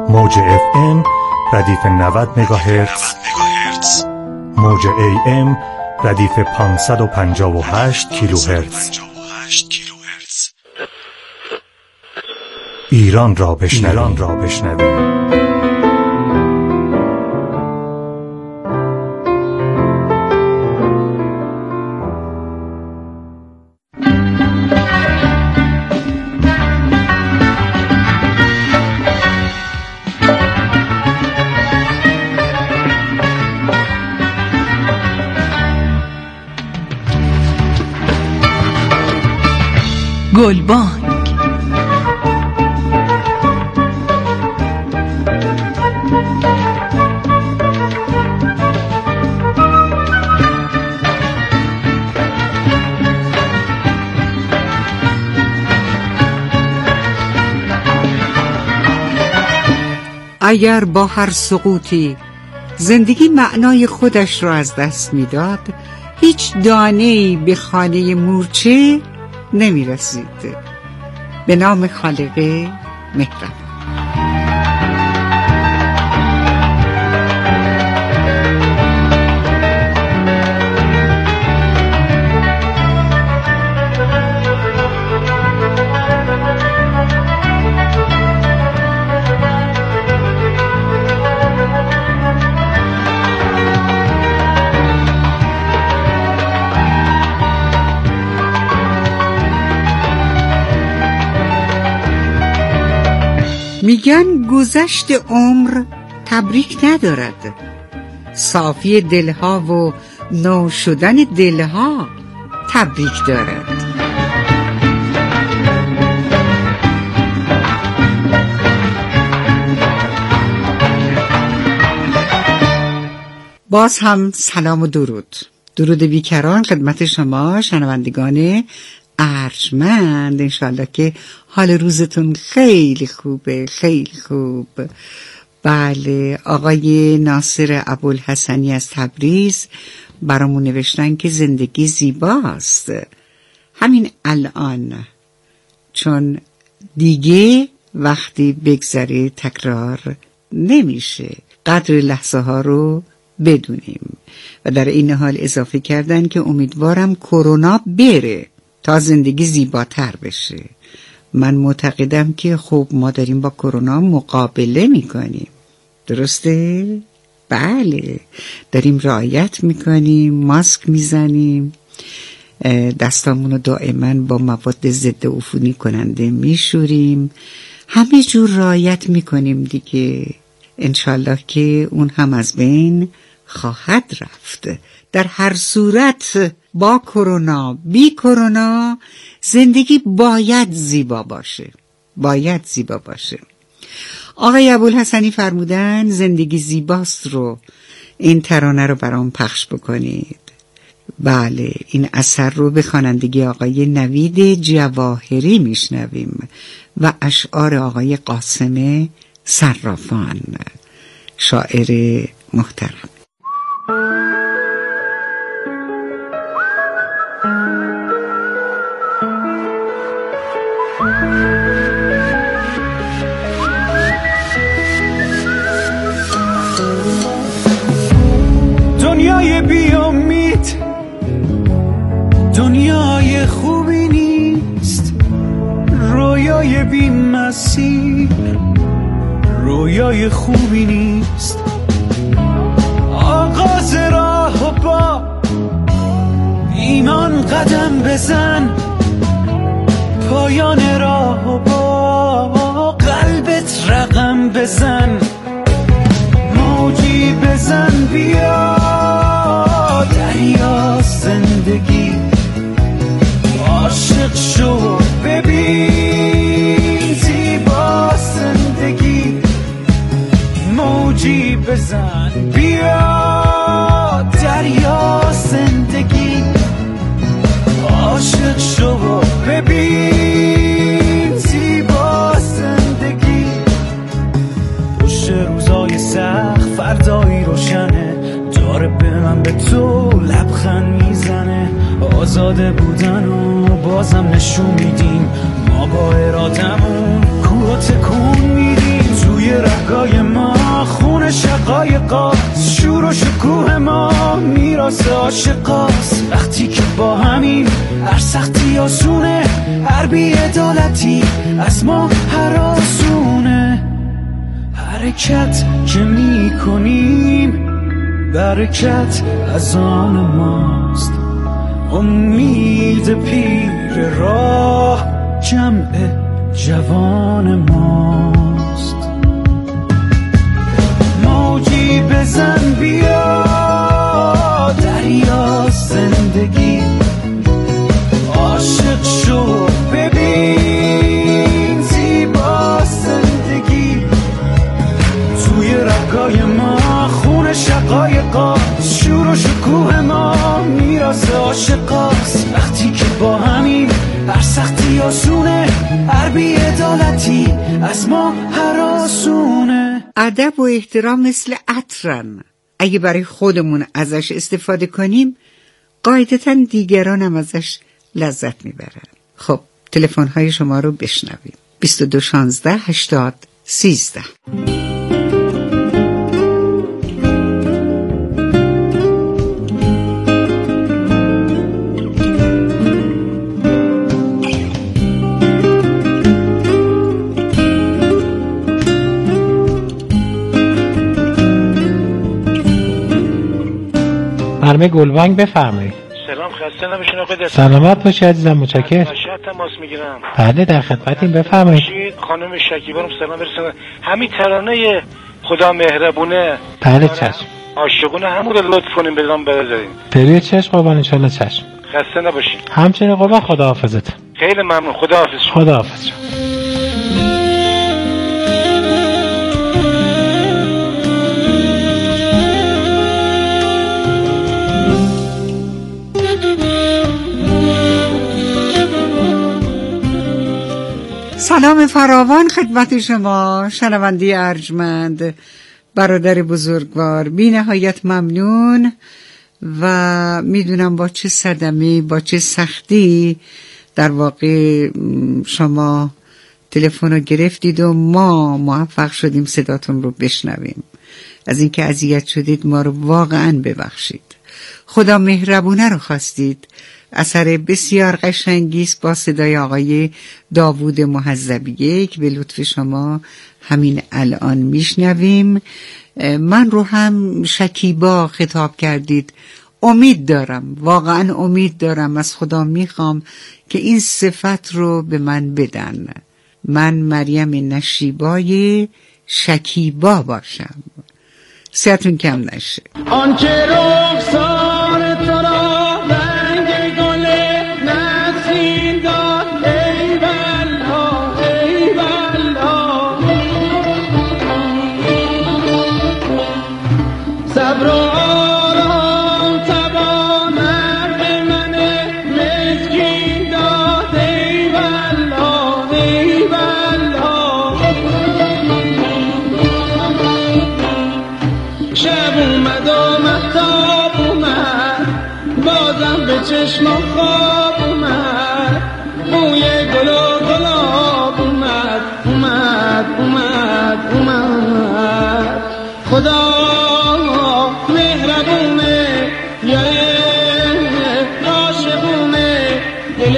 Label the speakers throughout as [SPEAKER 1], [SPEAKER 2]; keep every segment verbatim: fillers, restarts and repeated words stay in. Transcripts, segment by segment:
[SPEAKER 1] موج اف ام ردیف نود مگاهرتز، موج ای ام ردیف پانصد و پنجاه و هشت کیلوهرتز. ایران را بشنویم، ایران را بشنویم.
[SPEAKER 2] گلبانگ.
[SPEAKER 3] اگر با هر سقوطی زندگی معنای خودش را از دست میداد، هیچ دانه‌ای به خانه مورچه نمی رسید. به نام خالق مهربان. میگن گذشت عمر تبریک ندارد، صافی دلها و نو شدن دلها تبریک دارد. باز هم سلام و درود درود بیکران خدمت شما شنوندگان ارجمند. انشالله که حال روزتون خیلی خوبه، خیلی خوب. بله، آقای ناصر ابوالحسنی از تبریز برامون نوشتن که زندگی زیباست همین الان، چون دیگه وقتی بگذره تکرار نمیشه. قدر لحظه ها رو بدونیم. و در این حال اضافه کردن که امیدوارم کرونا بره تا زندگی زیباتر بشه. من معتقدم که خب ما داریم با کرونا مقابله میکنیم، درسته؟ بله، داریم رعایت میکنیم، ماسک میزنیم، دستامونو دائما با مواد ضد عفونی کننده میشوریم، همه جور رعایت میکنیم دیگه. انشالله که اون هم از بین خواهد رفت. در هر صورت با کرونا بی کرونا زندگی باید زیبا باشه، باید زیبا باشه. آقای ابوالحسنی فرمودن زندگی زیباست رو این ترانه رو برام پخش بکنید. بله، این اثر رو به خوانندگی آقای نوید جواهری میشنویم و اشعار آقای قاسم صرافان، شاعر محترم.
[SPEAKER 4] دنیای بی امید دنیای خوبی نیست، رویای بی مسیر رویای خوبی نیست. آغاز راه و با ایمان قدم بزن، پایان راه و با قلبت رقم بزن. موجی بزن بیا دریا زندگی، عاشق شو ببین زیبا زندگی. موجی بزن بیا دریا زندگی، عاشق شو ببین زیبا زندگی. پشت روزای سخت فردایی روشنه، داره به من به تو لبخند میزنه. آزاده بودن و بازم نشون میدیم، ما با ارادمون کوه تکون میدیم. توی رهگاه عاشقاست وقتی که با همین، هر سختی آسونه، هر بی‌عدالتی از ما هراسونه. حرکت که می کنیم برکت از آن ماست، امید پیر راه جمع جوان ماست. موجی بزن بیا دریا زندگی، عاشق شو ببین زیبا زندگی. توی رگای ما خون شقایقا، شور و شکوه ما میراث عاشقاست وقتی که با همین، هر سختی آسونه، هر بی‌عدالتی از ما هراسونه.
[SPEAKER 3] ادب و احترام مثل عطرن، اگه برای خودمون ازش استفاده کنیم قاعدتاً دیگران هم ازش لذت میبرن. خب تلفن های شما رو بشنویم. بیست و دو شانزده هشتاد سیزده.
[SPEAKER 5] مرمه گلبانگ بفرمایید.
[SPEAKER 6] سلام، خسته نباشین آقای.
[SPEAKER 5] سلامت باشی عزیزم، متشکرم.
[SPEAKER 6] مشهد تماس میگیرم.
[SPEAKER 5] بله در خدمتیم، بفرمایید.
[SPEAKER 6] خانم شکیبا رو سلام برسونم. همین ترانه خدا مهربونه.
[SPEAKER 5] بله چشم.
[SPEAKER 6] عاشقونه همون رو لطف کنیم بدام بذارین.
[SPEAKER 5] پریود چشم قربان، ان شاء الله چشم.
[SPEAKER 6] خسته نباشین.
[SPEAKER 5] همچنین قربان، خداحافظت.
[SPEAKER 6] خیلی ممنون، خداحافظ.
[SPEAKER 5] خداحافظ.
[SPEAKER 3] سلام فراوان خدمت شما شنونده ارجمند، برادر بزرگوار. بی نهایت ممنون و میدونم با چه صدمه، با چه سختی در واقع شما تلفن رو گرفتید و ما موفق شدیم صداتون رو بشنویم. از اینکه اذیت شدید ما رو واقعا ببخشید. خدا مهربونه رو خواستید. اثر بسیار قشنگیست با صدای آقای داوود محذبیه که به لطف شما همین الان میشنویم. من رو هم شکیبا خطاب کردید. امید دارم، واقعا امید دارم، از خدا میخوام که این صفت رو به من بدن، من مریم نشیبای شکیبا باشم. صحتون کم نشه.
[SPEAKER 7] آنچه رخسار تو را رنگ گل نسیم داد، ای والله ای والله. صبر و آرام تواند به من مسکین داد، ای والله ای والله. شب اومد و مهتاب اومد، بازم به چشمم خواب اومد، بوی گل و گلاب اومد اومد اومد اومد. خدا مهربونه، یاره عاشقونه، دل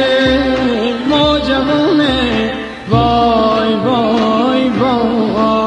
[SPEAKER 7] موجبونه، وای وای وای.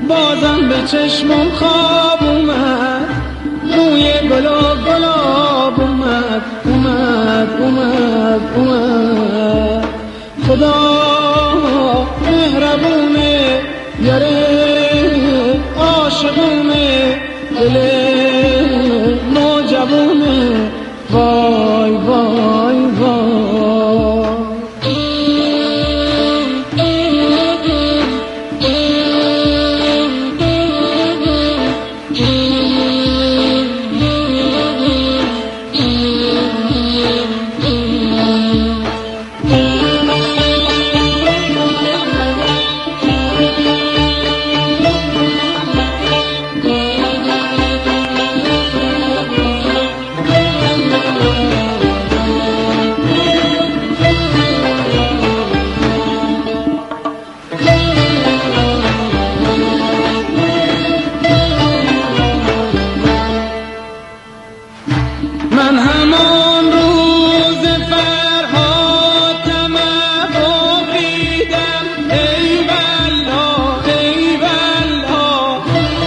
[SPEAKER 7] بازم به چشمم خواب اومد، بوی گلاب گلاب اومد اومد اومد اومد. خدا مهربونه، یاره عاشقونه، دل نوجوونه، وای وای وای. من همان روز فرهاتم بریدم، ای والله ای والله،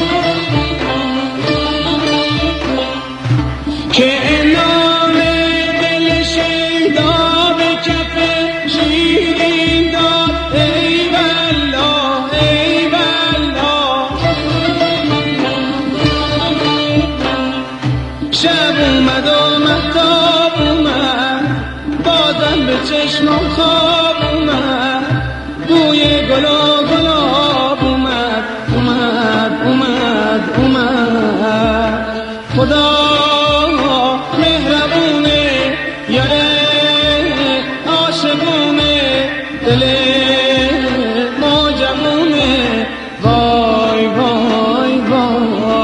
[SPEAKER 7] که نام دل شیدا به کف شیرین داد، ای والله ای والله. شب اومد و مهتاب اومد، بازم به چشمم خواب اومد، بوی گل و گلاب اومد اومد اومد اومد. خدا مهربونه، یاره عاشقونه، دل نوجوونه، وای وای وای.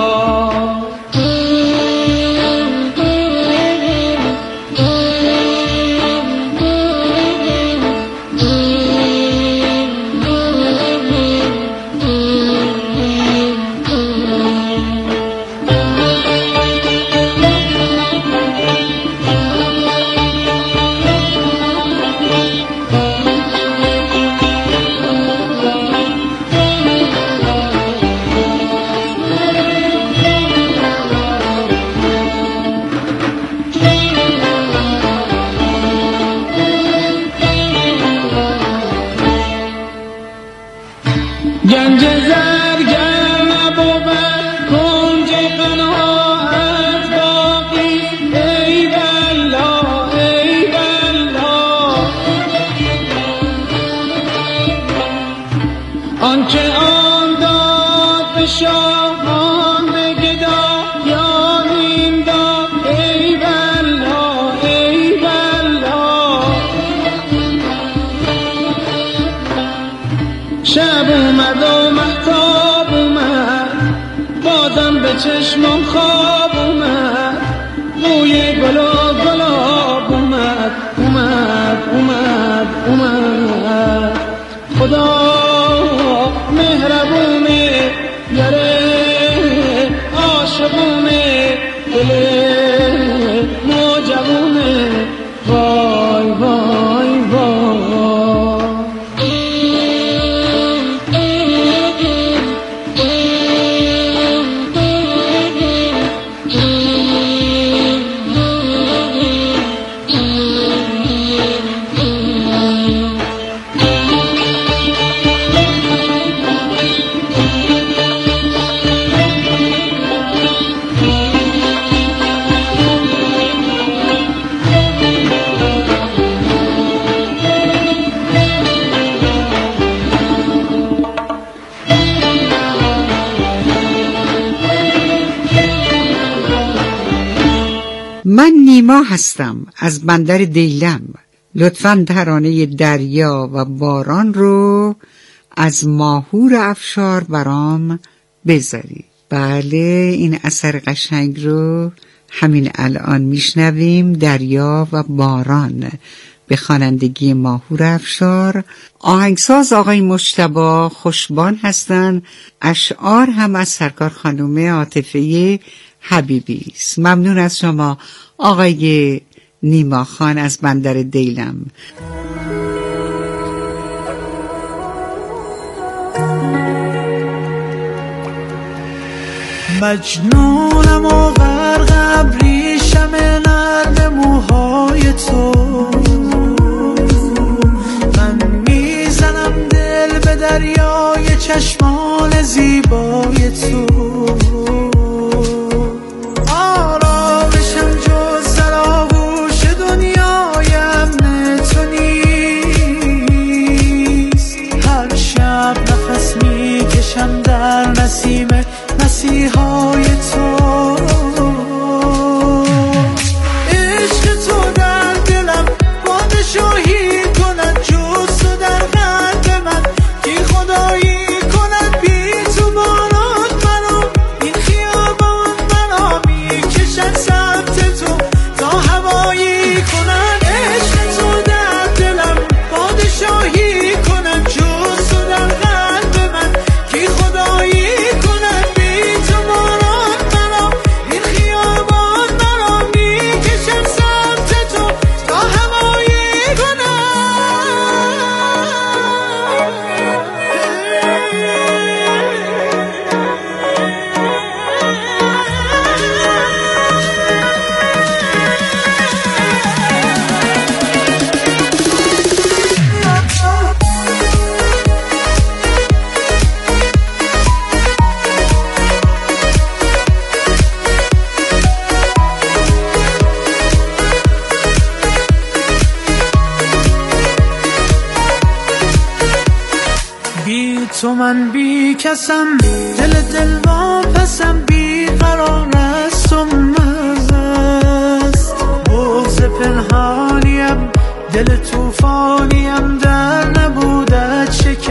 [SPEAKER 7] گنج زرگر نبود کنج قناعت باقی، ای والله ای والله. آنچه آن داد به شاهان به گدایانیم داد، ای والله ای والله. شب اومد و مهتاب اومد، بازم به چشمم خواب اومد، بوی گل و گلاب اومد اومد اومد اومد. خدا مهربونه، یاره عاشقونه، دل نوجوونه، وای وای وای.
[SPEAKER 3] من نیما هستم از بندر دیلم. لطفاً ترانه دریا و باران رو از ماهور افشار برام بذاری. بله، این اثر قشنگ رو همین الان میشنویم. دریا و باران به خوانندگی ماهور افشار. آهنگساز آقای مجتبی خوشبان هستن. اشعار هم از سرکار خانم عاطفه حبیبی است. ممنون از شما آقای نیما خان از بندر دیلم.
[SPEAKER 4] مجنونم و غرق ابریشم نرم موهای تو، من میزنم دل به دریای چشمان زیبای تو، آرامشم جز در آغوش دنیای امن تو نیست، هر شب نفس میکشم در نسیم مسیحای تو، عشق تو در دلم پادشاهی کند، جز تو در قلب من کی خدایی کند، بی تو باران منو این خیابان منو میکشد سمت تو تا هوایی کند، عشق تو در دلم پادشاهی کند، جز تو در قلب من کی خدایی کند، بی تو باران منو این خیابان منو میکشد سمت تو تا هوایی کند. بی تو من بی کسم، دل دل واپسم، بی قرار است و مرز است، بغض پنهانیم دل توفانیم در نبودت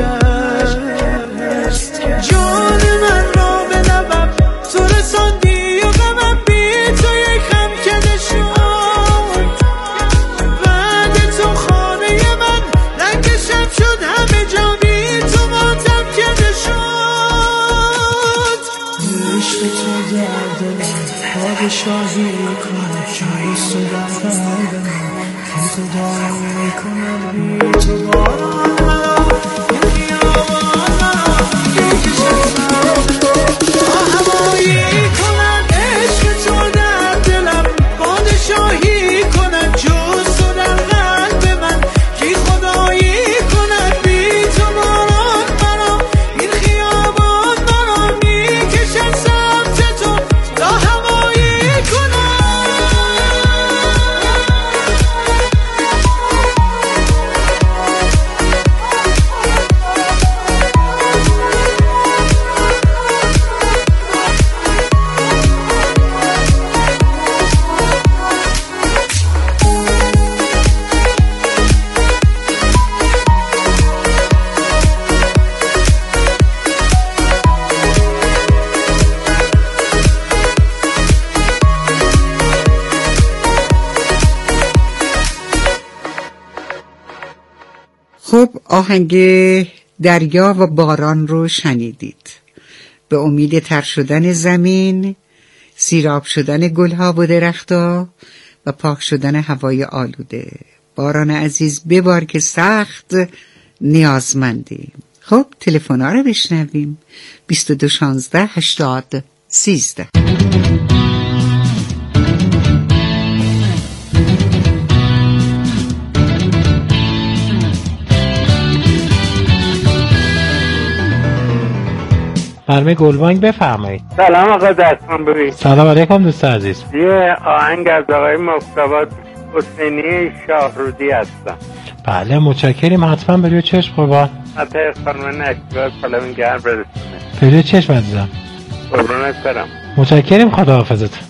[SPEAKER 4] شکست، جان من را به لبم تو رساندی و غمم بی تو یک خم کده شد، بعد تو خانه من رنگ شب شد، همه جا بی تو ماتم کده شد، عشق تو در دلم پادشاهی کند، جز تو در قلب من کی خدایی کند، بی تو باران منو این خیابان منو میکشد سمت تو تا هوایی کند، عشق تو در دلم پادشاهی کند، جز تو در قلب من کی خدایی کند، بی تو باران منو این خیابان منو میکشد سمت تو تا هوایی کند.
[SPEAKER 3] خب آهنگ دریا و باران رو شنیدید. به امید تر شدن زمین، سیراب شدن گلها و درختها و پاک شدن هوای آلوده. باران عزیز ببار که سخت نیازمندیم. خب تلفن‌ها رو بشنویم. بیست و دو شانزده هشتاد سیزده.
[SPEAKER 5] برنامه گلبانگ بفرمایید.
[SPEAKER 8] سلام آقا دستان ببین.
[SPEAKER 5] سلام علیکم دوست عزیز.
[SPEAKER 8] یه آهنگ از آقای مصطفی حسینی شاهرودی هستم.
[SPEAKER 5] بله متشکریم، حتما به روی چشم قربان.
[SPEAKER 8] حتی خانم نشیبا سلام گرم برسونه.
[SPEAKER 5] به روی چشم عزیزم.
[SPEAKER 8] قربونت برم.
[SPEAKER 5] متشکریم، خداحافظت.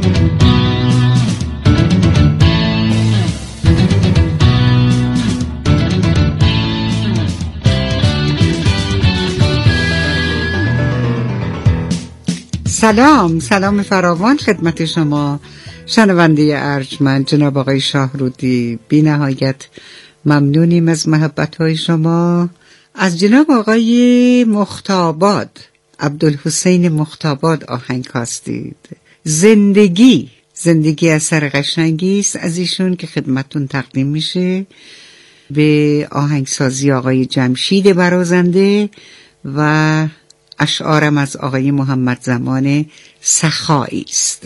[SPEAKER 3] سلام سلام فراوان خدمت شما شنونده ارجمند جناب آقای شاهرودی. بی نهایت ممنونیم از محبت‌های شما. از جناب آقای مختاباد، عبدالحسین مختاباد آهنگ کاستید. زندگی زندگی اثر قشنگی است از ایشون که خدمتون تقدیم میشه به آهنگسازی آقای جمشید برازنده و اشعارم از آقای محمد زمان سخایی است.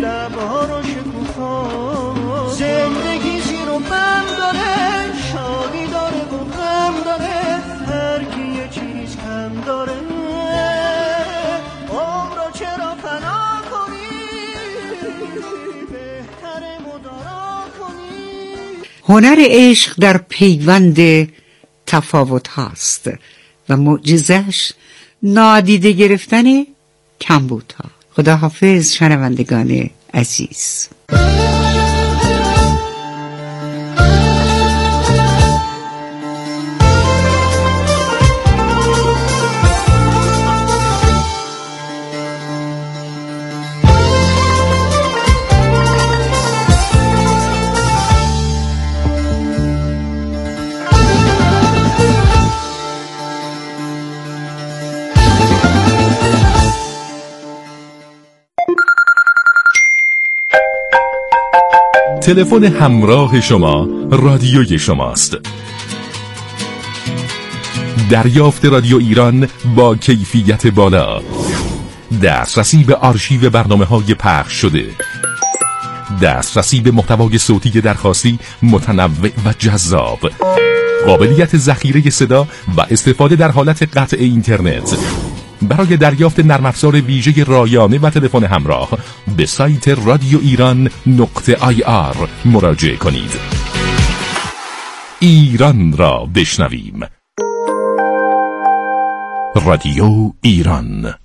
[SPEAKER 4] زندگی زیر و بم داره، شادی
[SPEAKER 3] هنر عشق در پیوند تفاوت هاست و معجزش نادیده گرفتن کمبود ها. خدا حافظ شنوندگان عزیز.
[SPEAKER 9] تلفن همراه شما رادیوی شماست. دریافت رادیو ایران با کیفیت بالا، دسترسی به آرشیو برنامه‌های پخش شده، دسترسی به محتوای صوتی درخواستی متنوع و جذاب، قابلیت ذخیره صدا و استفاده در حالت قطع اینترنت. برای دریافت نرم افزار ویژه رایانه و تلفن همراه به سایت رادیو ایران نقطه آی آر مراجعه کنید. ایران را بشنویم. رادیو ایران.